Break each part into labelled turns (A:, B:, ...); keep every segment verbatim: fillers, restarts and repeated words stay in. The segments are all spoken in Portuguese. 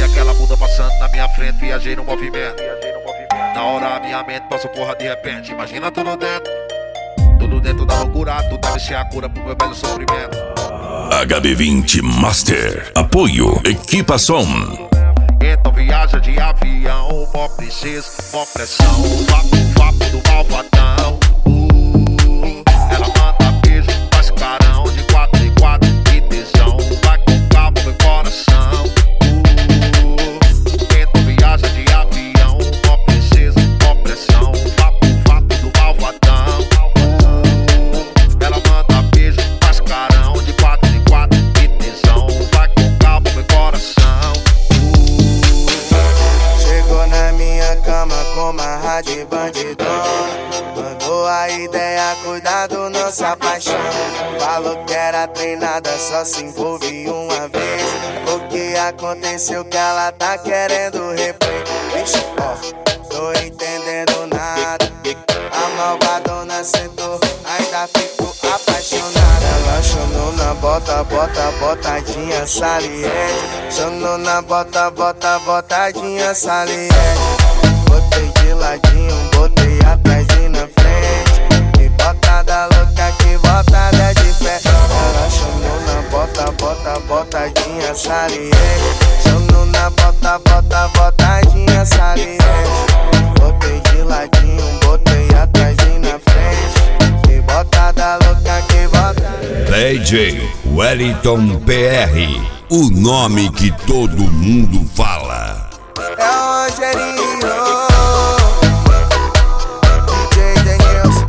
A: aquela bunda passando na minha frente, viajei no movimento. Na hora minha mente passou porra de repente. Imagina tudo dentro, tudo dentro da loucura. Tu deve ser a cura pro meu velho sofrimento.
B: H B vinte Master. Apoio Equipa Som.
A: Então viaja de avião, mó princesa, mó pressão. Vapo, vapo do malvadão. uh, Ela manda beijo, faz carão. De quatro em quatro, que tesão. Vai com calma, meu coração. uh, Então viaja de avião, mó princesa, mó pressão. Vapo, vapo do malvadão. uh, Ela manda beijo, faz carão. De quatro em quatro, que tesão. Vai com calma, meu coração.
C: Chegou na minha cama com uma rádio bandidona. Mandou a ideia, cuidado, não se apaixona. Falou que era treinada, só se envolve uma vez. O que aconteceu que ela tá querendo replay? Vixe, ó, tô entendendo nada. A malvadona sentou, ainda ficou apaixonada. Ela chamou na bota, bota, botadinha saliente. Chamou na bota, bota, botadinha saliente. Botei de ladinho, botei atrás e na frente. Que botada louca, que botada de fé. Ela chamou na bota, bota, botadinha saliente. Chamou na bota, bota, botadinha saliente. Botei de ladinho, botei atrás e na frente. Que botada louca, que botada.
B: D J Wellington P R. O nome que todo mundo fala.
C: É o Rogerinho, D J Denilson.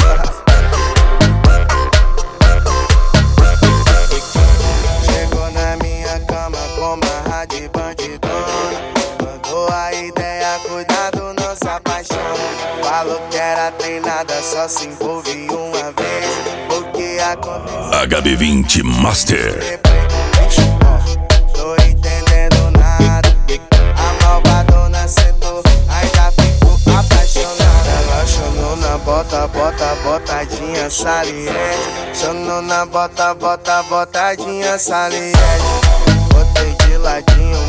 C: Chegou na minha cama com uma rádio bandidona. Mandou a ideia, cuidado, não se apaixona. Falou que era treinada, só se envolve uma vez. O que aconteceu?
B: H B vinte Master.
C: Tô entendendo nada. A malvadona sentou, ainda ficou apaixonada. Ela chamou na bota, bota, botadinha saliente. Chamou na bota, bota, botadinha saliente. Botei de ladinho,